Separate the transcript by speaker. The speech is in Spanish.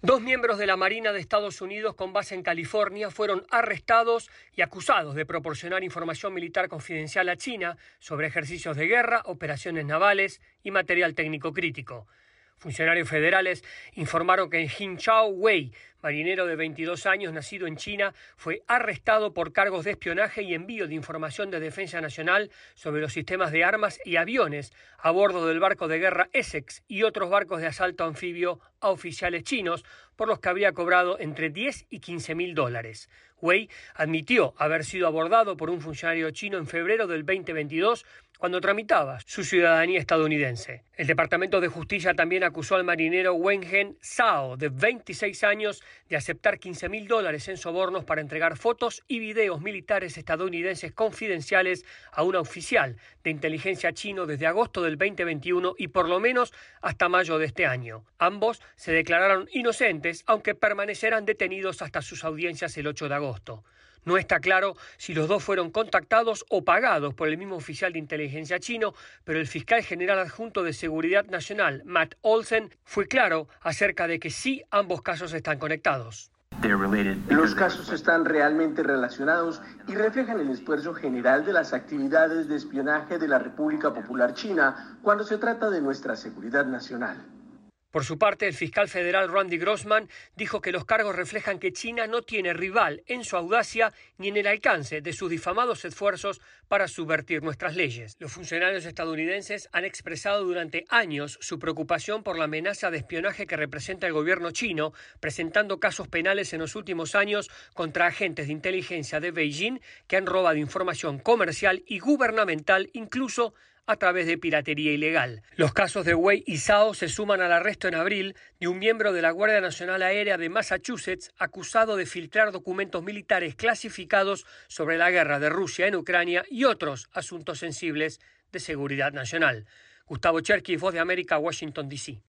Speaker 1: Dos miembros de la Marina de Estados Unidos con base en California fueron arrestados y acusados de proporcionar información militar confidencial a China sobre ejercicios de guerra, operaciones navales y material técnico crítico. Funcionarios federales informaron que Jingchao Wei, marinero de 22 años nacido en China, fue arrestado por cargos de espionaje y envío de información de defensa nacional sobre los sistemas de armas y aviones a bordo del barco de guerra Essex y otros barcos de asalto anfibio a oficiales chinos, por los que habría cobrado entre 10 y 15 mil dólares. Wei admitió haber sido abordado por un funcionario chino en febrero del 2022 cuando tramitaba su ciudadanía estadounidense. El Departamento de Justicia también acusó al marinero Wenhen Zhao, de 26 años, de aceptar 15 mil dólares en sobornos para entregar fotos y videos militares estadounidenses confidenciales a un oficial de inteligencia chino desde agosto del 2021 y por lo menos hasta mayo de este año. Ambos se declararon inocentes, aunque permanecerán detenidos hasta sus audiencias el 8 de agosto. No está claro si los dos fueron contactados o pagados por el mismo oficial de inteligencia chino, pero el fiscal general adjunto de Seguridad Nacional, Matt Olsen, fue claro acerca de que sí, ambos casos están conectados.
Speaker 2: Los casos están realmente relacionados y reflejan el esfuerzo general de las actividades de espionaje de la República Popular China cuando se trata de nuestra seguridad nacional.
Speaker 1: Por su parte, el fiscal federal Randy Grossman dijo que los cargos reflejan que China no tiene rival en su audacia ni en el alcance de sus difamados esfuerzos para subvertir nuestras leyes. Los funcionarios estadounidenses han expresado durante años su preocupación por la amenaza de espionaje que representa el gobierno chino, presentando casos penales en los últimos años contra agentes de inteligencia de Beijing que han robado información comercial y gubernamental, incluso a través de piratería ilegal. Los casos de Wei y Zhao se suman al arresto en abril de un miembro de la Guardia Nacional Aérea de Massachusetts acusado de filtrar documentos militares clasificados sobre la guerra de Rusia en Ucrania y otros asuntos sensibles de seguridad nacional. Gustavo Cherkis, Voz de América, Washington, D.C.